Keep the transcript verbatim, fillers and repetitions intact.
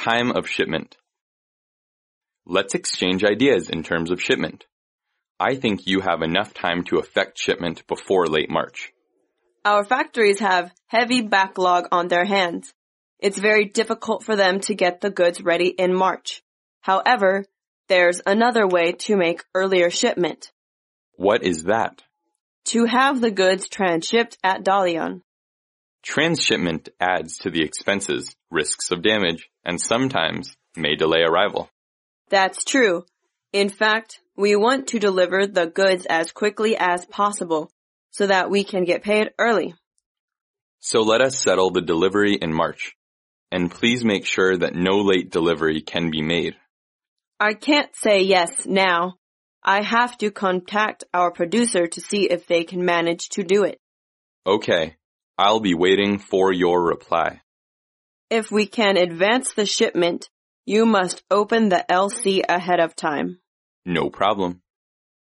Time of shipment. Let's exchange ideas in terms of shipment. I think you have enough time to effect shipment before late March. Our factories have heavy backlog on their hands. It's very difficult for them to get the goods ready in March. However, there's another way to make earlier shipment. What is that? To have the goods transshipped at Dalian. Transshipment adds to the expenses, risks of damage, and sometimes may delay arrival. That's true. In fact, we want to deliver the goods as quickly as possible so that we can get paid early. So let us settle the delivery in March. And please make sure that no late delivery can be made. I can't say yes now. I have to contact our producer to see if they can manage to do it. Okay, I'll be waiting for your reply. If we can advance the shipment, you must open the L C ahead of time. No problem.